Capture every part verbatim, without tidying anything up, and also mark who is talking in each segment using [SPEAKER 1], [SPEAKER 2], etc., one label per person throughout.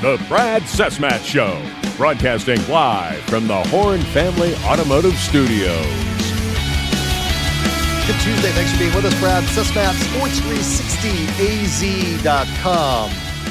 [SPEAKER 1] The Brad Cesmat Show, broadcasting live from the Horn Family Automotive Studios.
[SPEAKER 2] Good Tuesday. Thanks for being with us, Brad Cesmat, sports three sixty A Z dot com.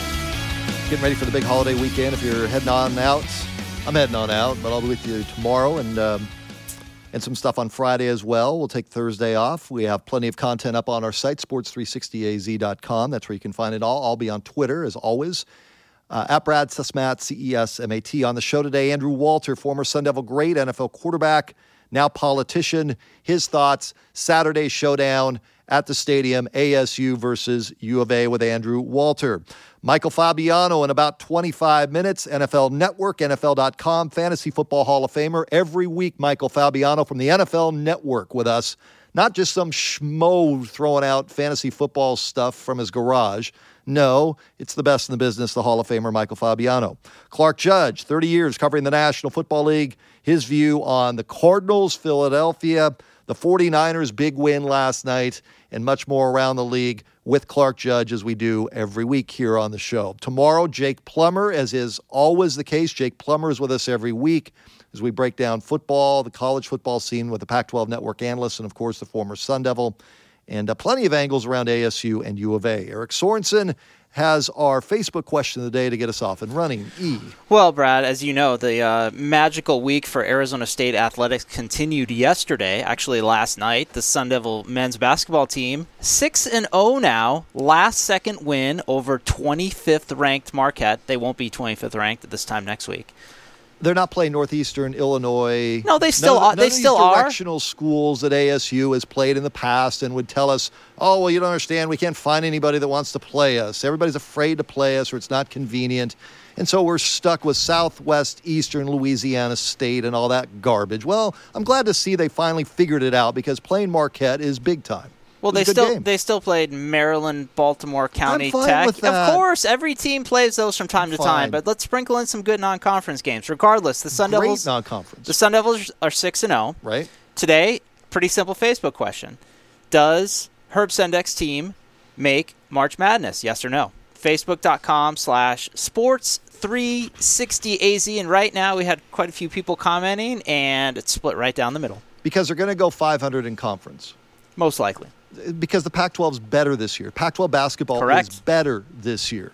[SPEAKER 2] Getting ready for the big holiday weekend. If you're heading on out, I'm heading on out, but I'll be with you tomorrow and um, and some stuff on Friday as well. We'll take Thursday off. We have plenty of content up on our site, sports three sixty A Z dot com. That's where you can find it all. I'll be on Twitter, as always, uh, at Brad Cesmat, C E S M A T. On the show today, Andrew Walter, former Sun Devil great, N F L quarterback, now politician. His thoughts, Saturday showdown at the stadium, A S U versus U of A with Andrew Walter. Michael Fabiano in about twenty-five minutes, N F L Network, N F L dot com, Fantasy Football Hall of Famer. Every week, Michael Fabiano from the N F L Network with us. Not just some schmo throwing out fantasy football stuff from his garage. No, it's the best in the business, the Hall of Famer, Michael Fabiano. Clark Judge, thirty years covering the National Football League. His view on the Cardinals, Philadelphia, the 49ers' big win last night, and much more around the league with Clark Judge, as we do every week here on the show. Tomorrow, Jake Plummer, as is always the case. Jake Plummer is with us every week as we break down football, the college football scene with the Pac twelve Network analyst, and, of course, the former Sun Devil. And uh, plenty of angles around A S U and U of A. Eric Sorensen has our Facebook question of the day to get us off and running. E.
[SPEAKER 3] Well, Brad, as you know, the uh, magical week for Arizona State athletics continued yesterday, actually last night. The Sun Devil men's basketball team, six and oh now, last second win over twenty-fifth ranked Marquette. They won't be twenty-fifth ranked at this time next week.
[SPEAKER 2] They're not playing Northeastern Illinois.
[SPEAKER 3] No, they still
[SPEAKER 2] none
[SPEAKER 3] are.
[SPEAKER 2] Of,
[SPEAKER 3] they
[SPEAKER 2] none
[SPEAKER 3] still
[SPEAKER 2] of these
[SPEAKER 3] are.
[SPEAKER 2] Directional schools that A S U has played in the past and would tell us, "Oh, well, you don't understand. We can't find anybody that wants to play us. Everybody's afraid to play us, or it's not convenient, and so we're stuck with Southwest Eastern Louisiana State and all that garbage." Well, I'm glad to see they finally figured it out, because playing Marquette is big time.
[SPEAKER 3] Well, they still game. they still played Maryland, Baltimore County
[SPEAKER 2] I'm fine
[SPEAKER 3] Tech.
[SPEAKER 2] With that.
[SPEAKER 3] Of course, every team plays those from time
[SPEAKER 2] I'm
[SPEAKER 3] to
[SPEAKER 2] fine.
[SPEAKER 3] time, but let's sprinkle in some good non-conference games. Regardless, the Sun
[SPEAKER 2] Great
[SPEAKER 3] Devils
[SPEAKER 2] non-conference.
[SPEAKER 3] The Sun Devils are six and zero.
[SPEAKER 2] Right.
[SPEAKER 3] Today, pretty simple Facebook question: does Herb Sendek's team make March Madness? Yes or no? Facebook dot com slash sports three sixty A Z, and right now we had quite a few people commenting, and it's split right down the middle.
[SPEAKER 2] Because they're going to go five hundred in conference.
[SPEAKER 3] Most likely.
[SPEAKER 2] Because the Pac twelve is better this year. Pac twelve basketball
[SPEAKER 3] Correct.
[SPEAKER 2] is better this year.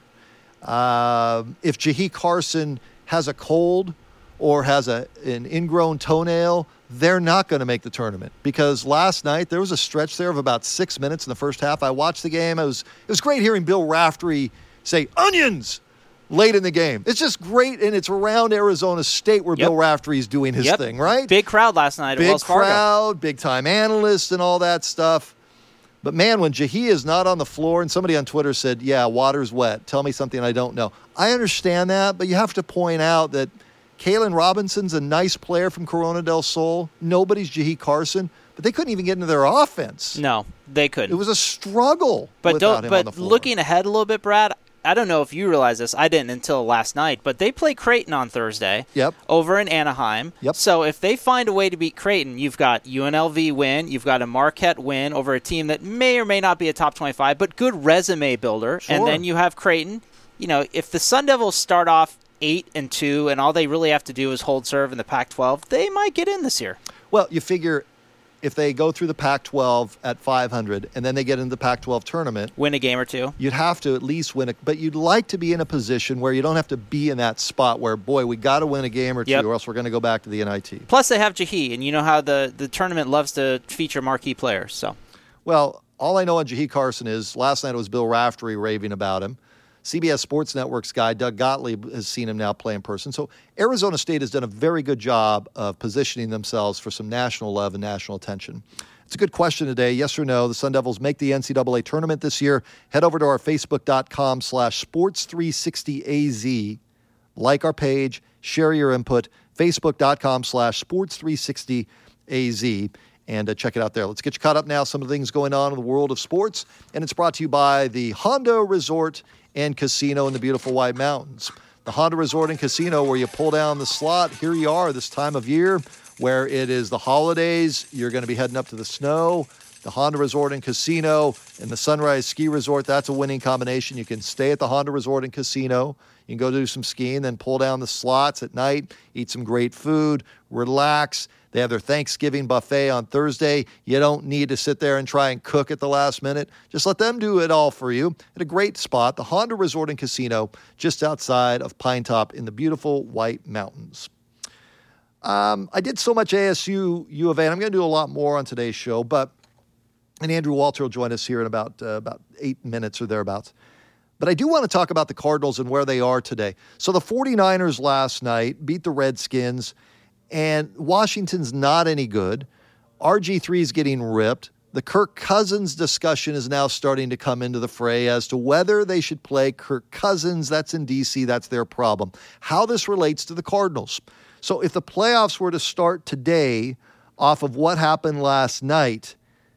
[SPEAKER 2] Uh, if Jahi Carson has a cold or has a an ingrown toenail, they're not going to make the tournament. Because last night there was a stretch there of about six minutes in the first half. I watched the game. It was it was great hearing Bill Raftery say "onions" late in the game. It's just great, and it's around Arizona State where
[SPEAKER 3] Yep.
[SPEAKER 2] Bill Raftery is doing his
[SPEAKER 3] Yep.
[SPEAKER 2] thing, right?
[SPEAKER 3] Big crowd last night at
[SPEAKER 2] Big
[SPEAKER 3] Wells Fargo.
[SPEAKER 2] crowd, big-time analysts and all that stuff. But, man, when Jahi is not on the floor, and somebody on Twitter said, yeah, water's wet, tell me something I don't know. I understand that, but you have to point out that Kalen Robinson's a nice player from Corona del Sol. Nobody's Jahi Carson, but they couldn't even get into their offense.
[SPEAKER 3] No, they couldn't.
[SPEAKER 2] It was a struggle
[SPEAKER 3] but
[SPEAKER 2] without
[SPEAKER 3] don't,
[SPEAKER 2] him
[SPEAKER 3] but
[SPEAKER 2] on the floor.
[SPEAKER 3] looking ahead a little bit, Brad, I don't know if you realize this. I didn't until last night, but they play Creighton on Thursday.
[SPEAKER 2] Yep.
[SPEAKER 3] Over in Anaheim.
[SPEAKER 2] Yep.
[SPEAKER 3] So if they find a way to beat Creighton, you've got U N L V win, you've got a Marquette win over a team that may or may not be a top twenty-five, but good resume builder.
[SPEAKER 2] Sure.
[SPEAKER 3] And then you have Creighton. You know, if the Sun Devils start off eight and two, and all they really have to do is hold serve in the Pac twelve, they might get in this year.
[SPEAKER 2] Well, you figure if they go through the Pac twelve at five hundred and then they get into the Pac twelve tournament,
[SPEAKER 3] Win a game or two.
[SPEAKER 2] you'd have to at least win it. But you'd like to be in a position where you don't have to be in that spot where, boy, we got to win a game or two
[SPEAKER 3] Yep.
[SPEAKER 2] or else we're going to go back to the N I T.
[SPEAKER 3] Plus, they have Jahi, and you know how the, the tournament loves to feature marquee players. So,
[SPEAKER 2] Well, all I know on Jahi Carson is last night it was Bill Raftery raving about him. C B S Sports Network's guy, Doug Gottlieb, has seen him now play in person. So Arizona State has done a very good job of positioning themselves for some national love and national attention. It's a good question today. Yes or no, the Sun Devils make the N C double A tournament this year. Head over to our Facebook.com slash sports three sixty AZ. Like our page, share your input. Facebook.com slash sports three sixty AZ. And uh, check it out there. Let's get you caught up now. Some of the things going on in the world of sports. And it's brought to you by the Honda Resort and Casino in the beautiful White Mountains. The Honda Resort and Casino, where you pull down the slot. Here you are this time of year where it is the holidays. You're going to be heading up to the snow. The Honda Resort and Casino and the Sunrise Ski Resort, that's a winning combination. You can stay at the Honda Resort and Casino. You can go do some skiing, then pull down the slots at night, eat some great food, relax. They have their Thanksgiving buffet on Thursday. You don't need to sit there and try and cook at the last minute. Just let them do it all for you at a great spot, the Honda Resort and Casino, just outside of Pine Top in the beautiful White Mountains. Um, I did so much A S U, U of A, and I'm going to do a lot more on today's show, but and Andrew Walter will join us here in about uh, about eight minutes or thereabouts. But I do want to talk about the Cardinals and where they are today. So the 49ers last night beat the Redskins, and Washington's not any good. R G three is getting ripped. The Kirk Cousins discussion is now starting to come into the fray as to whether they should play Kirk Cousins. That's in D C. That's their problem. How this relates to the Cardinals. So if the playoffs were to start today off of what happened last night,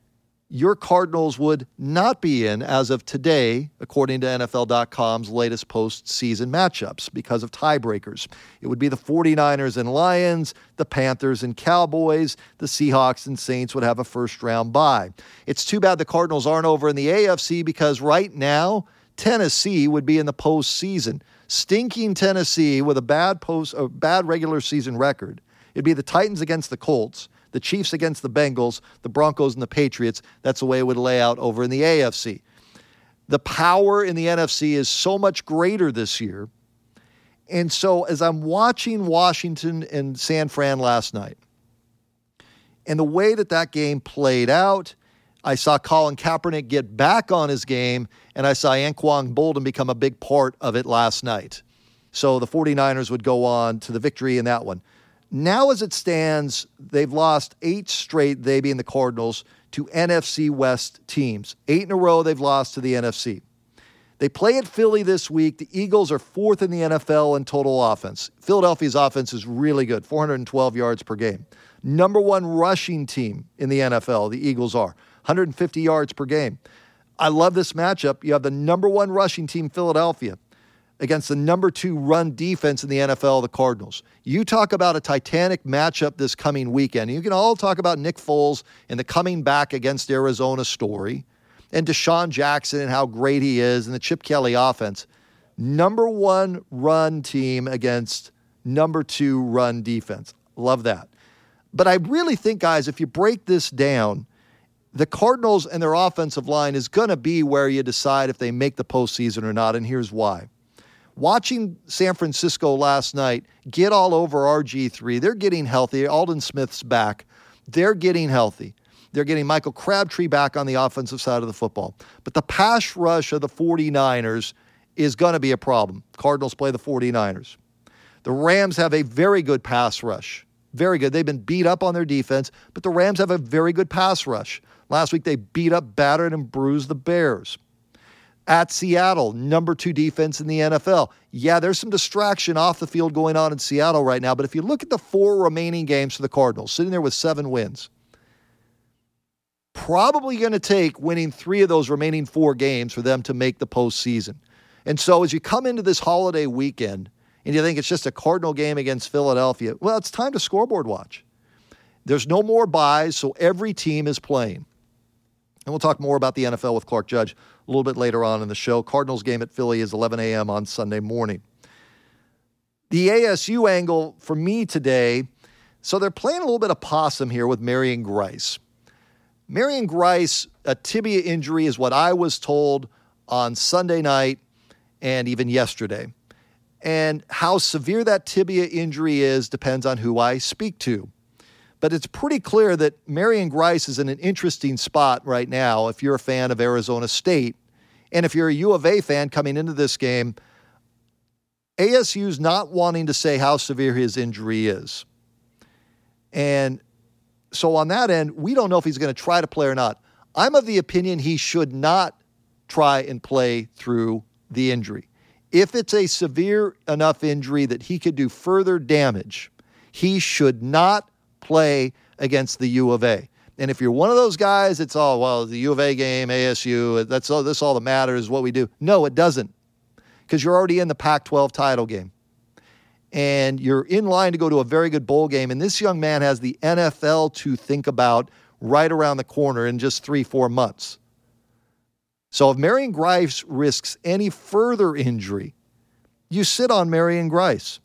[SPEAKER 2] your Cardinals would not be in as of today, according to N F L dot com's latest postseason matchups because of tiebreakers. It would be the 49ers and Lions, the Panthers and Cowboys, the Seahawks and Saints would have a first-round bye. It's too bad the Cardinals aren't over in the A F C because right now, Tennessee would be in the postseason. Stinking Tennessee with a bad post, a bad regular season record. It'd be the Titans against the Colts, the Chiefs against the Bengals, the Broncos and the Patriots. That's the way it would lay out over in the A F C. The power in the N F C is so much greater this year. And so as I'm watching Washington and San Fran last night, and the way that that game played out, I saw Colin Kaepernick get back on his game, and I saw Anquan Boldin become a big part of it last night. So the 49ers would go on to the victory in that one. Now as it stands, they've lost eight straight, they being the Cardinals, to N F C West teams. Eight in a row they've lost to the N F C. They play at Philly this week. The Eagles are fourth in the N F L in total offense. Philadelphia's offense is really good, four hundred twelve yards per game. Number one rushing team in the N F L, the Eagles are, one hundred fifty yards per game. I love this matchup. You have the number one rushing team, Philadelphia, against the number two run defense in the N F L, the Cardinals. You talk about a titanic matchup this coming weekend. You can all talk about Nick Foles and the coming back against Arizona story and Deshaun Jackson and how great he is and the Chip Kelly offense. Number one run team against number two run defense. Love that. But I really think, guys, if you break this down, the Cardinals and their offensive line is going to be where you decide if they make the postseason or not, and here's why. Watching San Francisco last night get all over R G three, they're getting healthy. Aldon Smith's back. They're getting healthy. They're getting Michael Crabtree back on the offensive side of the football. But the pass rush of the 49ers is going to be a problem. Cardinals play the 49ers. The Rams have a very good pass rush. Very good. They've been beat up on their defense, but the Rams have a very good pass rush. Last week they beat up, battered, and bruised the Bears. At Seattle, number two defense in the N F L. Yeah, there's some distraction off the field going on in Seattle right now, but if you look at the four remaining games for the Cardinals, sitting there with seven wins, probably going to take winning three of those remaining four games for them to make the postseason. And so as you come into this holiday weekend and you think it's just a Cardinal game against Philadelphia, well, it's time to scoreboard watch. There's no more buys, so every team is playing. And we'll talk more about the N F L with Clark Judge a little bit later on in the show. Cardinals game at Philly is eleven a.m. on Sunday morning. The A S U angle for me today, so they're playing a little bit of possum here with Marion Grice. Marion Grice, a tibia injury is what I was told on Sunday night and even yesterday. And how severe that tibia injury is depends on who I speak to. But it's pretty clear that Marion Grice is in an interesting spot right now if you're a fan of Arizona State. And if you're a U of A fan coming into this game, A S U's not wanting to say how severe his injury is. And so on that end, we don't know if he's going to try to play or not. I'm of the opinion he should not try and play through the injury. If it's a severe enough injury that he could do further damage, he should not play against the U of A. And if you're one of those guys, it's all, well, the U of A game, A S U, that's all, this all that matters, what we do. No, it doesn't, because you're already in the Pac twelve title game. And you're in line to go to a very good bowl game. And this young man has the N F L to think about right around the corner in just three, four months. So if Marion Grice risks any further injury, you sit on Marion Grice.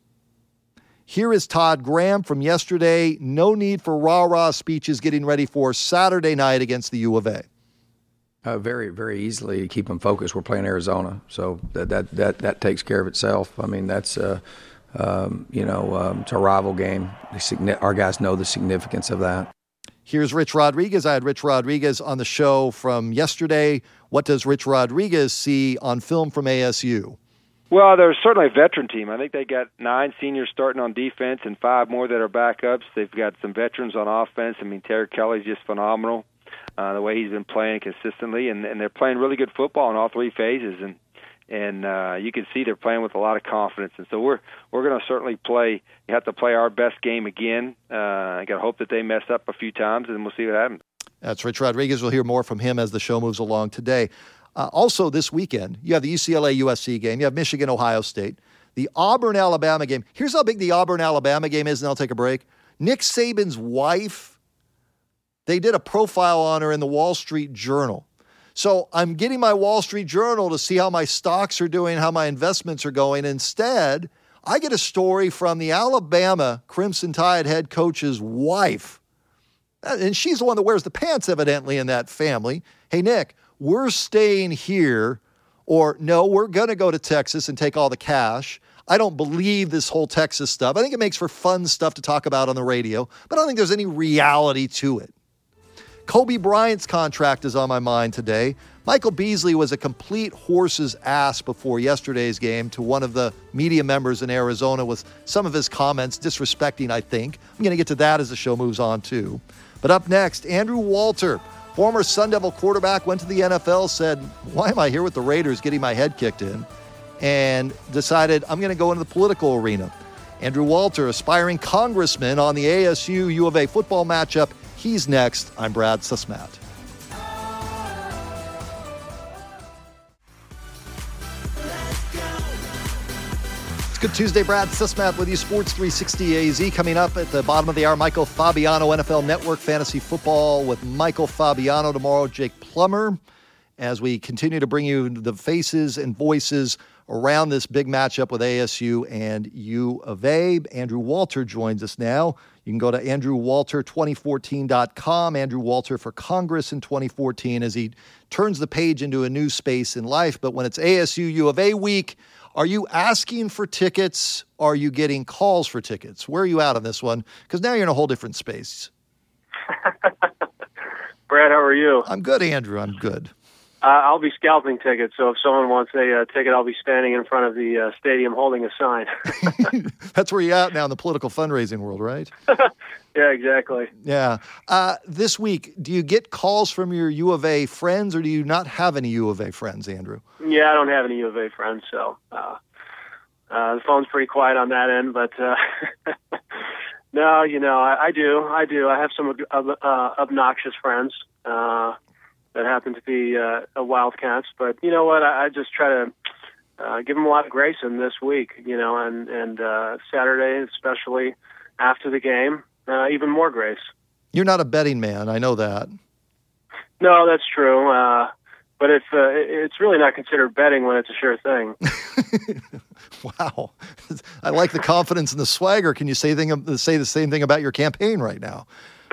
[SPEAKER 2] Here is Todd Graham from yesterday. No need for rah-rah speeches getting ready for Saturday night against the U of A.
[SPEAKER 4] Uh, very, very easily keep them focused. We're playing Arizona, so that that that, that takes care of itself. I mean, that's uh, um, you know, um, it's a rival game. Our guys know the significance of that.
[SPEAKER 2] Here's Rich Rodriguez. I had Rich Rodriguez on the show from yesterday. What does Rich Rodriguez see on film from A S U?
[SPEAKER 5] Well, they're certainly a veteran team. I think they got nine seniors starting on defense and five more that are backups. They've got some veterans on offense. I mean, Terry Kelly's just phenomenal. Uh, the way he's been playing consistently, and, and they're playing really good football in all three phases, and and uh, you can see they're playing with a lot of confidence. And so we're we're going to certainly play. You have to play our best game again. Uh, I got to hope that they mess up a few times, and we'll see what happens. That's
[SPEAKER 2] Rich Rodriguez. We'll hear more from him as the show moves along today. Uh, also, this weekend, you have the U C L A U S C game. You have Michigan Ohio State, the Auburn Alabama game. Here's how big the Auburn Alabama game is, and I'll take a break. Nick Saban's wife. They did a profile on her in the Wall Street Journal. So I'm getting my Wall Street Journal to see how my stocks are doing, how my investments are going. Instead, I get a story from the Alabama Crimson Tide head coach's wife. And she's the one that wears the pants, evidently, in that family. Hey, Nick, we're staying here. Or, no, we're going to go to Texas and take all the cash. I don't believe this whole Texas stuff. I think it makes for fun stuff to talk about on the radio, but I don't think there's any reality to it. Kobe Bryant's contract is on my mind today. Michael Beasley was a complete horse's ass before yesterday's game to one of the media members in Arizona with some of his comments disrespecting, I think. I'm going to get to that as the show moves on, too. But up next, Andrew Walter, former Sun Devil quarterback, went to the N F L, said, why am I here with the Raiders getting my head kicked in? And decided, I'm going to go into the political arena. Andrew Walter, aspiring congressman on the A S U U of A football matchup. He's next. I'm Brad Susmat. It's Good Tuesday. Brad Susmat with you. Sports three sixty A Z. Coming up at the bottom of the hour, Michael Fabiano, N F L Network Fantasy Football with Michael Fabiano. Tomorrow, Jake Plummer, as we continue to bring you the faces and voices around this big matchup with A S U and U of A. Andrew Walter joins us now. You can go to andrew walter twenty fourteen dot com, Andrew Walter for Congress in twenty fourteen, as he turns the page into a new space in life. But when it's A S U U of A week, are you asking for tickets? Are you getting calls for tickets? Where are you at on this one? Because now you're in a whole different space.
[SPEAKER 6] Brad, how are you?
[SPEAKER 2] I'm good, Andrew. I'm good.
[SPEAKER 6] Uh, I'll be scalping tickets, so if someone wants a uh, ticket, I'll be standing in front of the uh, stadium holding a sign.
[SPEAKER 2] That's where you're at now in the political fundraising world, right?
[SPEAKER 6] Yeah, exactly.
[SPEAKER 2] Yeah. Uh, this week, do you get calls from your U of A friends, or do you not have any U of A friends, Andrew?
[SPEAKER 6] Yeah, I don't have any U of A friends, so uh, uh, the phone's pretty quiet on that end, but uh, no, you know, I, I do. I do. I have some uh, uh, obnoxious friends. Uh that happen to be uh, a Wildcats. But you know what? I, I just try to uh, give them a lot of grace in this week, you know, and, and uh, Saturday, especially after the game, uh, even more grace.
[SPEAKER 2] You're not a betting man. I know that.
[SPEAKER 6] No, that's true. Uh, but if, uh, it's really not considered betting when it's a sure thing.
[SPEAKER 2] Wow. I like the confidence and the swagger. Can you say, thing, say the same thing about your campaign right now?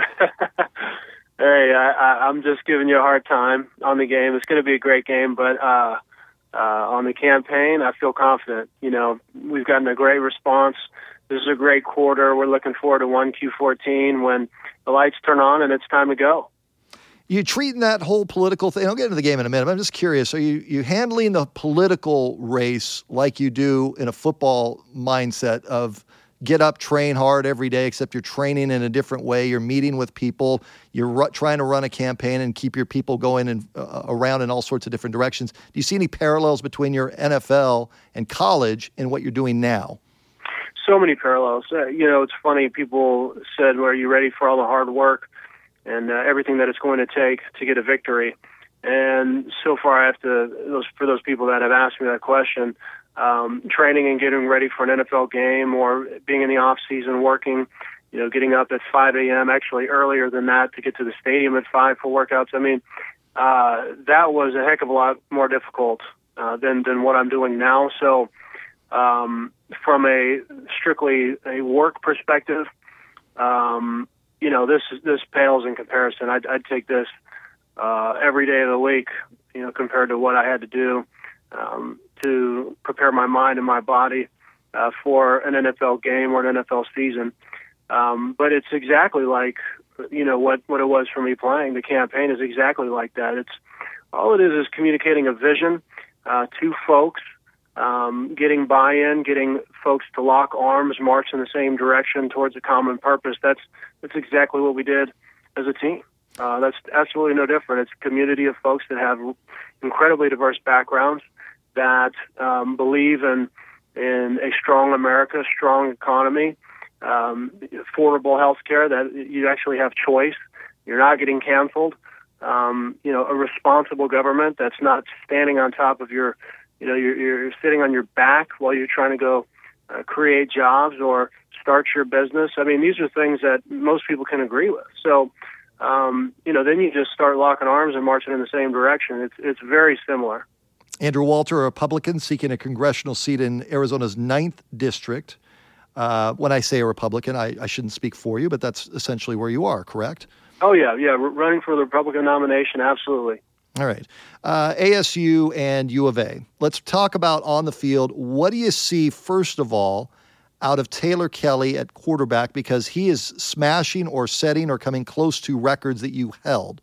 [SPEAKER 6] Hey, I, I, I'm just giving you a hard time on the game. It's going to be a great game, but uh, uh, on the campaign, I feel confident. You know, we've gotten a great response. This is a great quarter. We're looking forward to one Q fourteen when the lights turn on and it's time to go.
[SPEAKER 2] You treating that whole political thing, I'll get into the game in a minute, but I'm just curious, are you, you handling the political race like you do in a football mindset of get up, train hard every day, except you're training in a different way. You're meeting with people. You're ru- trying to run a campaign and keep your people going in, uh, around in all sorts of different directions. Do you see any parallels between your N F L and college and what you're doing now?
[SPEAKER 6] So many parallels. Uh, you know, it's funny. People said, well, are you ready for all the hard work and uh, everything that it's going to take to get a victory? And so far, I have to, those, for those people that have asked me that question, Um, training and getting ready for an N F L game or being in the off season working you know, getting up at five a.m., actually earlier than that, to get to the stadium at five for workouts. I mean, uh, that was a heck of a lot more difficult uh, than, than what I'm doing now. So um, from a strictly a work perspective, um, you know, this this pales in comparison. I'd, I'd take this uh, every day of the week, you know, compared to what I had to do um, to prepare my mind and my body uh, for an N F L game or an N F L season. Um, but it's exactly like, you know, what, what it was for me playing. The campaign is exactly like that. It's all it is is communicating a vision uh, to folks, um, getting buy-in, getting folks to lock arms, march in the same direction towards a common purpose. That's that's exactly what we did as a team. Uh, that's absolutely no different. It's a community of folks that have incredibly diverse backgrounds, that um, believe in in a strong America, strong economy, um, affordable health care, that you actually have choice. You're not getting canceled. Um, you know, a responsible government that's not standing on top of your, you know, you're, you're sitting on your back while you're trying to go uh, create jobs or start your business. I mean, these are things that most people can agree with. So, um, you know, then you just start locking arms and marching in the same direction. It's it's very similar.
[SPEAKER 2] Andrew Walter, a Republican seeking a congressional seat in Arizona's ninth district. Uh, when I say a Republican, I, I shouldn't speak for you, but that's essentially where you are, correct?
[SPEAKER 6] Oh, yeah, yeah, running for the Republican nomination, absolutely.
[SPEAKER 2] All right. Uh, A S U and U of A. Let's talk about on the field. What do you see, first of all, out of Taylor Kelly at quarterback, because he is smashing or setting or coming close to records that you held?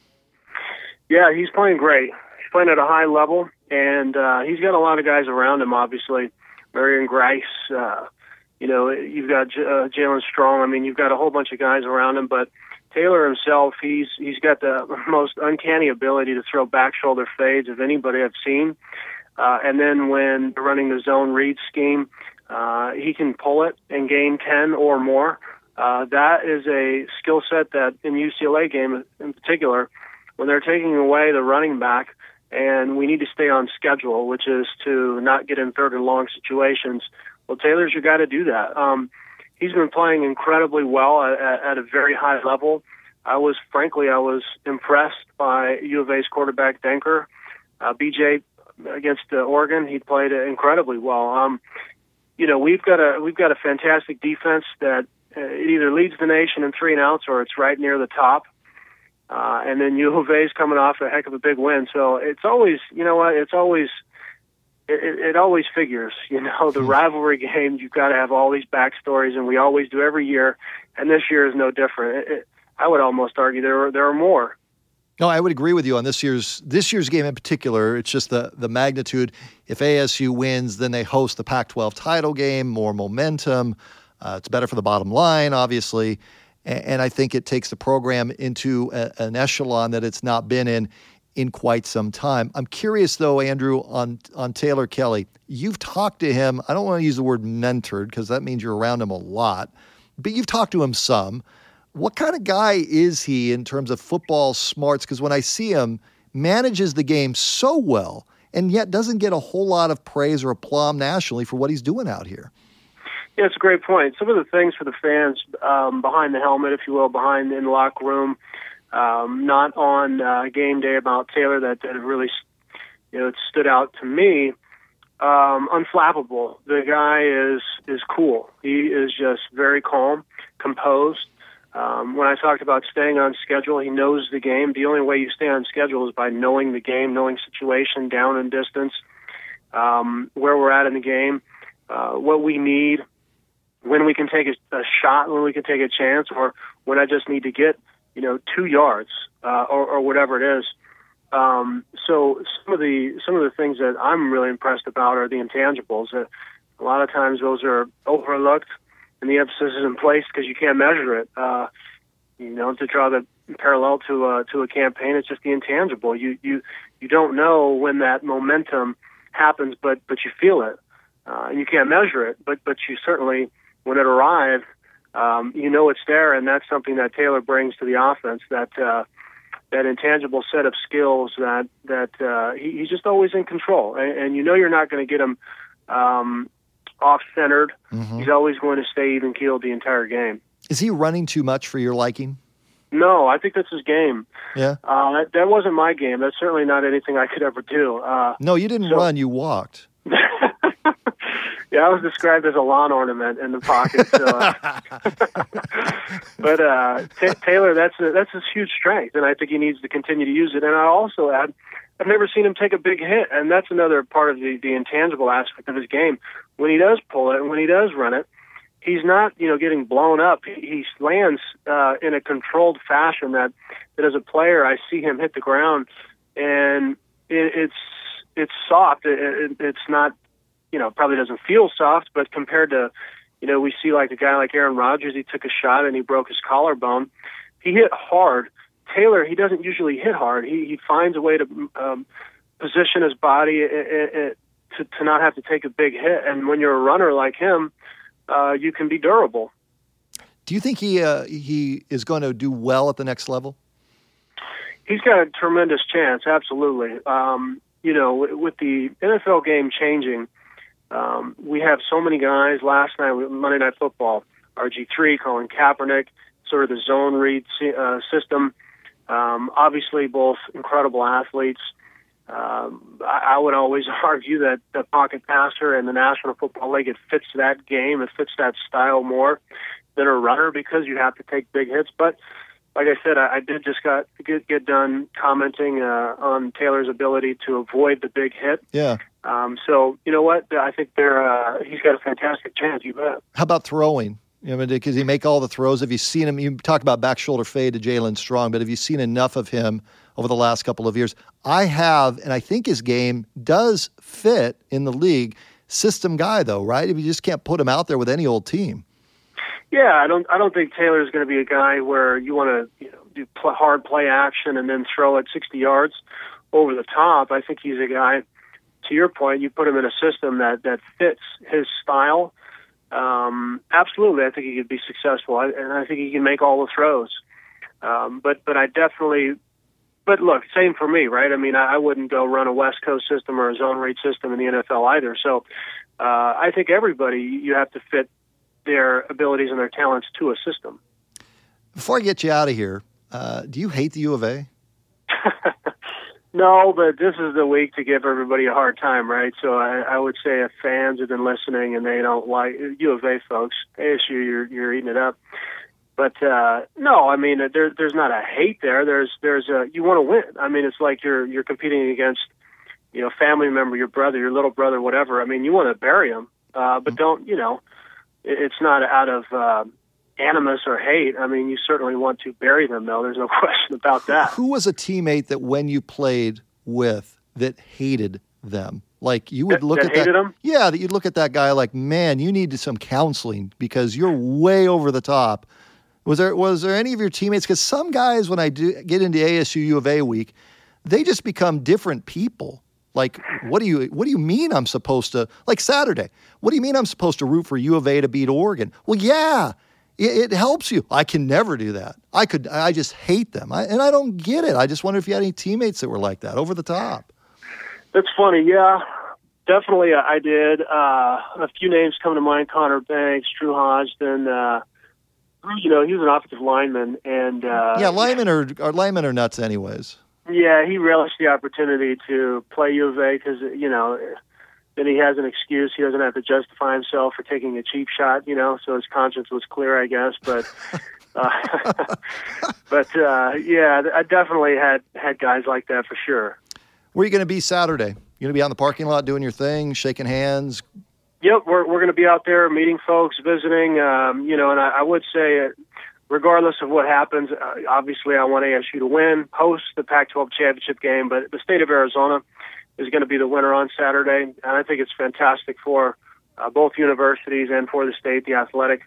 [SPEAKER 6] Yeah, he's playing great. He's playing at a high level, and uh, he's got a lot of guys around him, obviously. Marion Grice, uh, you know, you've got J- uh, Jalen Strong. I mean, you've got a whole bunch of guys around him, but Taylor himself, he's he's got the most uncanny ability to throw back shoulder fades of anybody I've seen. Uh, and then when they're running the zone read scheme, uh, he can pull it and gain ten or more. Uh, that is a skill set that in U C L A game in particular, when they're taking away the running back and we need to stay on schedule, which is to not get in third and long situations, well, Taylor's your guy to do that. Um, He's been playing incredibly well at, at a very high level. I was, frankly, I was impressed by U of A's quarterback Denker. Uh, B J against uh, Oregon, he played incredibly well. Um, you know, we've got a we've got a fantastic defense that uh, it either leads the nation in three and outs or it's right near the top. Uh, and then U of A's coming off a heck of a big win, so it's always, you know what, it's always. It, it always figures, you know, the rivalry games, you've got to have all these backstories, and we always do every year, and this year is no different. It, it, I would almost argue there are, there are more.
[SPEAKER 2] No, I would agree with you on this year's this year's game in particular. It's just the, the magnitude. If A S U wins, then they host the Pac twelve title game, more momentum. Uh, it's better for the bottom line, obviously, and, and I think it takes the program into a, an echelon that it's not been in in quite some time. I'm curious, though, Andrew, on, on Taylor Kelly. You've talked to him. I don't want to use the word mentored because that means you're around him a lot, but you've talked to him some. What kind of guy is he in terms of football smarts? Because when I see him, manages the game so well and yet doesn't get a whole lot of praise or aplomb nationally for what he's doing out here.
[SPEAKER 6] Yeah, it's a great point. Some of the things for the fans um, behind the helmet, if you will, behind in the locker room, Um, not on uh, game day about Taylor that, that really, you know, it stood out to me. Um, unflappable. The guy is is cool. He is just very calm, composed. Um, when I talked about staying on schedule, he knows the game. The only way you stay on schedule is by knowing the game, knowing situation, down and distance, um, where we're at in the game, uh, what we need, when we can take a, a shot, when we can take a chance, or when I just need to get you know, two yards, uh, or, or whatever it is. Um, so some of the some of the things that I'm really impressed about are the intangibles. Uh, a lot of times those are overlooked, and the emphasis is in place because you can't measure it. Uh, you know, to draw the parallel to uh, to a campaign, it's just the intangible. You you you don't know when that momentum happens, but but you feel it, uh, and you can't measure it. But but you certainly, when it arrives, Um, you know it's there, and that's something that Taylor brings to the offense, that uh, that intangible set of skills that that uh, he, he's just always in control. And, and you know you're not going to get him um, off-centered. Mm-hmm. He's always going to stay even-keeled the entire game.
[SPEAKER 2] Is he running too much for your liking?
[SPEAKER 6] No, I think that's his game.
[SPEAKER 2] Yeah.
[SPEAKER 6] Uh, that, that wasn't my game. That's certainly not anything I could ever do. Uh,
[SPEAKER 2] no, you didn't
[SPEAKER 6] so,
[SPEAKER 2] run. You walked.
[SPEAKER 6] Yeah, I was described as a lawn ornament in the pocket. So, uh, but uh, T- Taylor, that's a, that's his huge strength, and I think he needs to continue to use it. And I also add, I've never seen him take a big hit, and that's another part of the, the intangible aspect of his game. When he does pull it and when he does run it, he's not, you know, getting blown up. He, he lands uh, in a controlled fashion that, that as a player, I see him hit the ground, and it, it's it's soft. It, it, it's not, you know, probably doesn't feel soft, but compared to, you know, we see like a guy like Aaron Rodgers, he took a shot and he broke his collarbone. He hit hard. Taylor, he doesn't usually hit hard. He he finds a way to um, position his body it, it, it, to, to not have to take a big hit. And when you're a runner like him, uh, you can be durable.
[SPEAKER 2] Do you think he uh, he is going to do well at the next level?
[SPEAKER 6] He's got a tremendous chance, absolutely. Um, you know, with the N F L game changing, um, we have so many guys. Last night, Monday Night Football, R G three, Colin Kaepernick, sort of the zone read uh, system. Um, obviously, both incredible athletes. Um, I, I would always argue that the pocket passer in the National Football League, it fits that game, it fits that style more than a runner because you have to take big hits. But like I said, I, I did just got get, get done commenting uh, on Taylor's ability to avoid the big hit.
[SPEAKER 2] Yeah.
[SPEAKER 6] Um, so you know what? I think they're uh, he's got a fantastic chance. You bet.
[SPEAKER 2] How about throwing? You know, does he make all the throws? Have you seen him? You talk about back shoulder fade to Jalen Strong, but have you seen enough of him over the last couple of years? I have, and I think his game does fit in the league. System guy, though, right? If you just can't put him out there with any old team.
[SPEAKER 6] Yeah, I don't. I don't think Taylor is going to be a guy where you want to, you know, do pl- hard play action and then throw it sixty yards over the top. I think he's a guy. To your point, you put him in a system that that fits his style. Um, absolutely, I think he could be successful, I, and I think he can make all the throws. Um, but but I definitely. But look, same for me, right? I mean, I, I wouldn't go run a West Coast system or a zone read system in the N F L either. So uh, I think everybody, you have to fit their abilities and their talents to a system.
[SPEAKER 2] Before I get you out of here, uh, do you hate the U of A?
[SPEAKER 6] No, but this is the week to give everybody a hard time, right? So I, I would say if fans have been listening and they don't like U of A folks, A S U, you're, you're eating it up. But uh, no, I mean, there, there's not a hate there. There's, there's a, you want to win. I mean, it's like you're, you're competing against, you know, family member, your brother, your little brother, whatever. I mean, you want to bury them, uh, but don't, you know, it, it's not out of uh, animus or hate. I mean, you certainly want to bury them, though. There's no question about that.
[SPEAKER 2] Who was a teammate that when you played with that hated them? Like you would
[SPEAKER 6] that,
[SPEAKER 2] look
[SPEAKER 6] that
[SPEAKER 2] at that.
[SPEAKER 6] Hated them?
[SPEAKER 2] Yeah, that you'd look at that guy like, man, you need some counseling because you're way over the top. Was there was there any of your teammates? Because some guys, when I do get into A S U U of A week, they just become different people. Like, what do you what do you mean I'm supposed to, like Saturday, what do you mean I'm supposed to root for U of A to beat Oregon? Well, yeah, it, it helps you. I can never do that. I could. I just hate them. I, and I don't get it. I just wonder if you had any teammates that were like that, over the top.
[SPEAKER 6] That's funny. Yeah, definitely I did. Uh, a few names come to mind: Connor Banks, Drew Hodgson. Uh, you know, he was an offensive lineman, and uh,
[SPEAKER 2] yeah, linemen are, are linemen are nuts, anyways.
[SPEAKER 6] Yeah, he relished the opportunity to play U of A because, you know, then he has an excuse. He doesn't have to justify himself for taking a cheap shot, you know, so his conscience was clear, I guess. But, uh, but uh, yeah, I definitely had, had guys like that for sure.
[SPEAKER 2] Where are you going to be Saturday? You going to be out in the parking lot doing your thing, shaking hands?
[SPEAKER 6] Yep, we're we're going to be out there meeting folks, visiting, um, you know, and I, I would say, uh, regardless of what happens, uh, obviously I want A S U to win, host the Pac twelve championship game, but the state of Arizona is going to be the winner on Saturday, and I think it's fantastic for uh, both universities and for the state, the athletic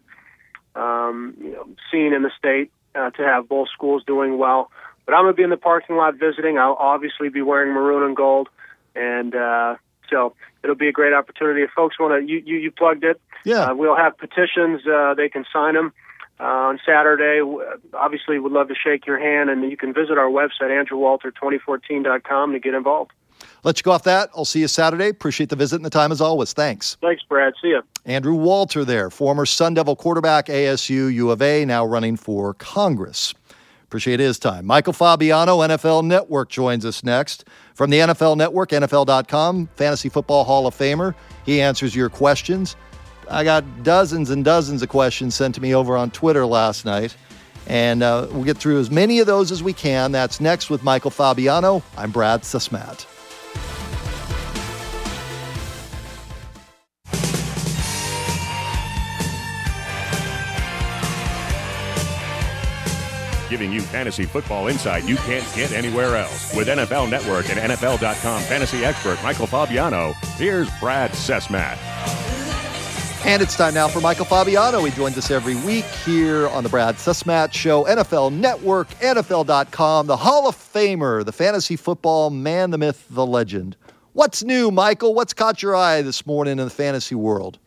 [SPEAKER 6] um, you know, scene in the state, uh, to have both schools doing well. But I'm going to be in the parking lot visiting. I'll obviously be wearing maroon and gold, and uh, so it'll be a great opportunity. If folks want to, you, you, you plugged it.
[SPEAKER 2] Yeah.
[SPEAKER 6] Uh, we'll have petitions. Uh, they can sign them. Uh, on Saturday, obviously, we'd love to shake your hand, and you can visit our website, andrew walter twenty fourteen dot com, to get involved.
[SPEAKER 2] Let you go off that. I'll see you Saturday. Appreciate the visit and the time as always. Thanks.
[SPEAKER 6] Thanks, Brad. See ya.
[SPEAKER 2] Andrew Walter there, former Sun Devil quarterback, A S U, U of A, now running for Congress. Appreciate his time. Michael Fabiano, N F L Network, joins us next. From the N F L Network, N F L dot com, Fantasy Football Hall of Famer. He answers your questions. I got dozens and dozens of questions sent to me over on Twitter last night, and uh, we'll get through as many of those as we can. That's next with Michael Fabiano. I'm Brad Susmat.
[SPEAKER 1] Giving you fantasy football insight you can't get anywhere else. With N F L Network and N F L dot com fantasy expert Michael Fabiano, here's Brad Susmat.
[SPEAKER 2] And it's time now for Michael Fabiano. He joins us every week here on the Brad Susmat Show, N F L Network, N F L dot com, the Hall of Famer, the fantasy football man, the myth, the legend. What's new, Michael? What's caught your eye this morning in the fantasy world?